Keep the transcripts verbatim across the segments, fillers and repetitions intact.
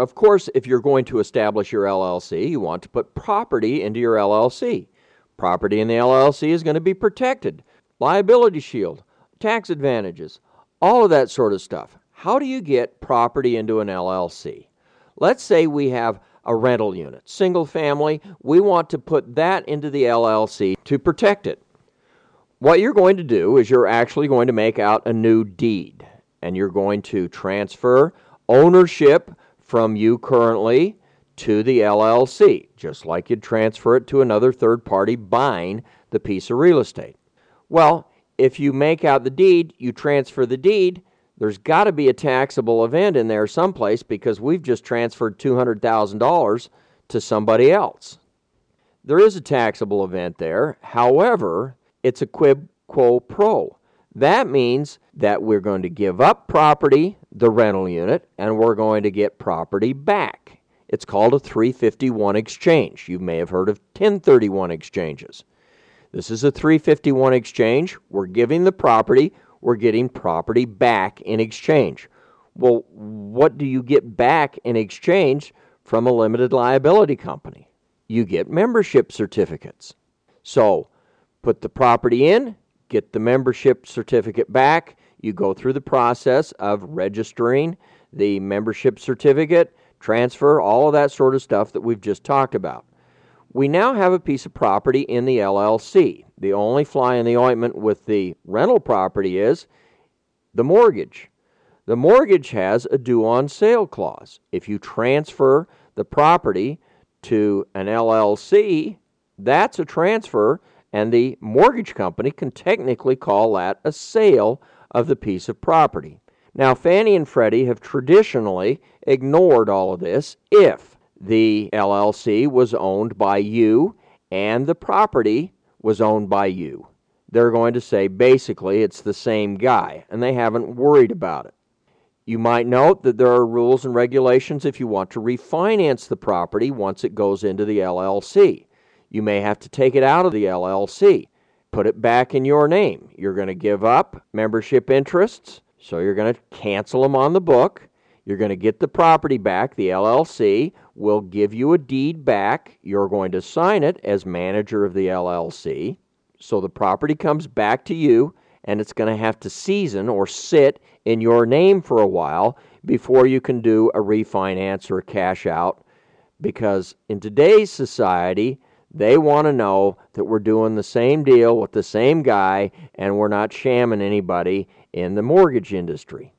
Of course, if you're going to establish your L L C, you want to put property into your L L C. Property in the L L C is going to be protected. Liability shield, tax advantages, all of that sort of stuff. How do you get property into an L L C? Let's say we have a rental unit, single family. We want to put that into the L L C to protect it. What you're going to do is you're actually going to make out a new deed, and you're going to transfer ownership from you currently to the L L C, just like you'd transfer it to another third party buying the piece of real estate. Well, if you make out the deed, you transfer the deed, there's got to be a taxable event in there someplace because we've just transferred two hundred thousand dollars to somebody else. There is a taxable event there. However, it's a quid pro quo. That means that we're going to give up property, the rental unit, and we're going to get property back. It's called a three fifty-one exchange. You may have heard of ten thirty-one exchanges. This is a three fifty-one exchange. We're giving the property, we're getting property back in exchange. Well, what do you get back in exchange from a limited liability company? You get membership certificates. So, put the property in, get the membership certificate back. You go through the process of registering the membership certificate, transfer, all of that sort of stuff that we've just talked about. We now have a piece of property in the L L C. The only fly in the ointment with the rental property is the mortgage. The mortgage has a due on sale clause. If you transfer the property to an L L C, that's a transfer, and the mortgage company can technically call that a sale of the piece of property. Now, Fannie and Freddie have traditionally ignored all of this if the L L C was owned by you and the property was owned by you. They're going to say basically it's the same guy, and they haven't worried about it. You might note that there are rules and regulations if you want to refinance the property once it goes into the L L C. You may have to take it out of the L L C, put it back in your name. You're going to give up membership interests, so you're going to cancel them on the book. You're going to get the property back. The L L C will give you a deed back. You're going to sign it as manager of the L L C. So the property comes back to you, and it's going to have to season or sit in your name for a while before you can do a refinance or a cash out. Because in today's society, they want to know that we're doing the same deal with the same guy and we're not shamming anybody in the mortgage industry.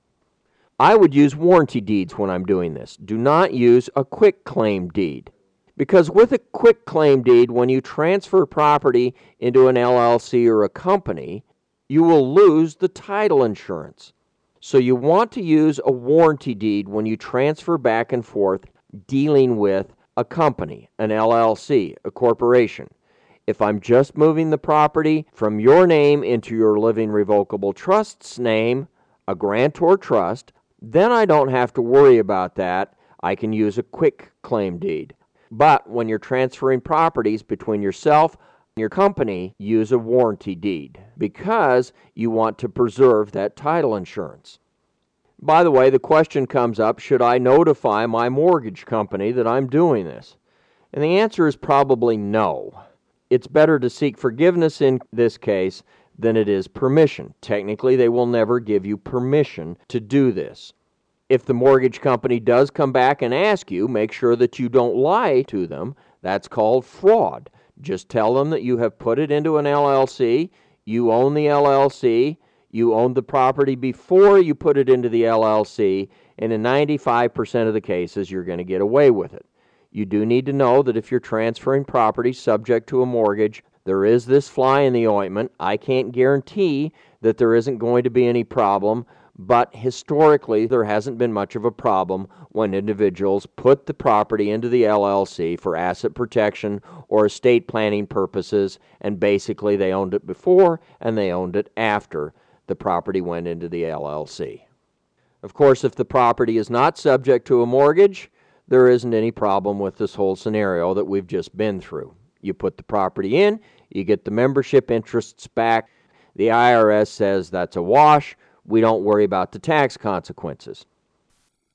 I would use warranty deeds when I'm doing this. Do not use a quick claim deed. Because with a quick claim deed, when you transfer property into an L L C or a company, you will lose the title insurance. So you want to use a warranty deed when you transfer back and forth dealing with a company, an L L C, a corporation. If I'm just moving the property from your name into your living revocable trust's name, a grantor trust, then I don't have to worry about that. I can use a quick claim deed. But when you're transferring properties between yourself and your company, use a warranty deed because you want to preserve that title insurance. By the way, the question comes up, should I notify my mortgage company that I'm doing this? And the answer is probably no. It's better to seek forgiveness in this case than it is permission. Technically, they will never give you permission to do this. If the mortgage company does come back and ask you, make sure that you don't lie to them. That's called fraud. Just tell them that you have put it into an L L C, you own the L L C, you owned the property before you put it into the L L C, and in ninety-five percent of the cases, you're going to get away with it. You do need to know that if you're transferring property subject to a mortgage, there is this fly in the ointment. I can't guarantee that there isn't going to be any problem, but historically there hasn't been much of a problem when individuals put the property into the L L C for asset protection or estate planning purposes, and basically they owned it before and they owned it after the property went into the L L C. Of course, if the property is not subject to a mortgage, there isn't any problem with this whole scenario that we've just been through. You put the property in, you get the membership interests back. The I R S says that's a wash. We don't worry about the tax consequences.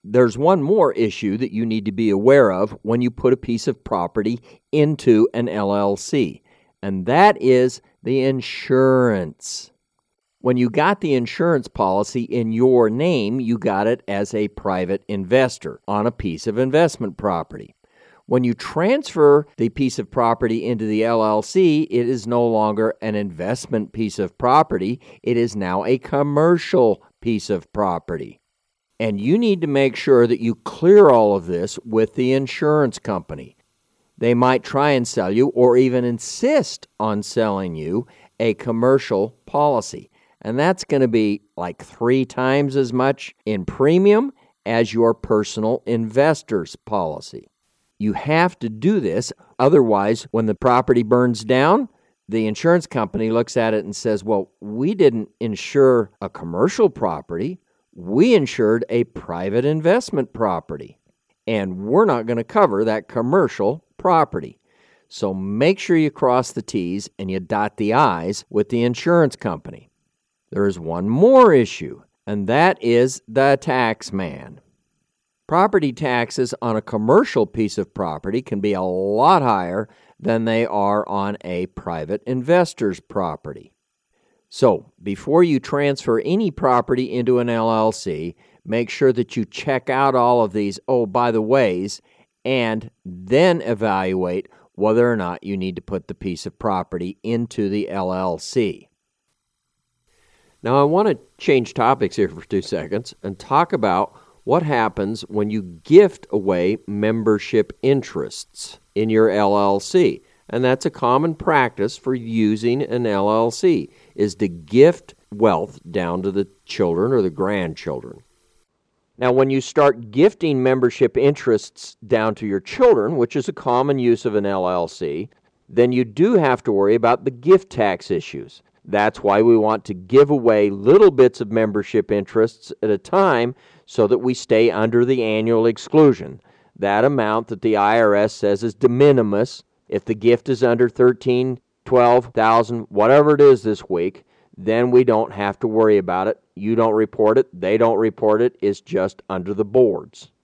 There's one more issue that you need to be aware of when you put a piece of property into an L L C, and that is the insurance. When you got the insurance policy in your name, you got it as a private investor on a piece of investment property. When you transfer the piece of property into the L L C, it is no longer an investment piece of property. It is now a commercial piece of property. And you need to make sure that you clear all of this with the insurance company. They might try and sell you or even insist on selling you a commercial policy. And that's going to be like three times as much in premium as your personal investor's policy. You have to do this. Otherwise, when the property burns down, the insurance company looks at it and says, well, we didn't insure a commercial property. We insured a private investment property, and we're not going to cover that commercial property. So make sure you cross the T's and you dot the I's with the insurance company. There is one more issue, and that is the tax man. Property taxes on a commercial piece of property can be a lot higher than they are on a private investor's property. So, before you transfer any property into an L L C, make sure that you check out all of these, oh, by the ways, and then evaluate whether or not you need to put the piece of property into the L L C. Now, I want to change topics here for two seconds and talk about what happens when you gift away membership interests in your L L C. And that's a common practice for using an L L C, is to gift wealth down to the children or the grandchildren. Now, when you start gifting membership interests down to your children, which is a common use of an L L C, then you do have to worry about the gift tax issues. That's why we want to give away little bits of membership interests at a time so that we stay under the annual exclusion. That amount that the I R S says is de minimis. If the gift is under thirteen thousand, twelve thousand, whatever it is this week, then we don't have to worry about it. You don't report it. They don't report it. It's just under the boards.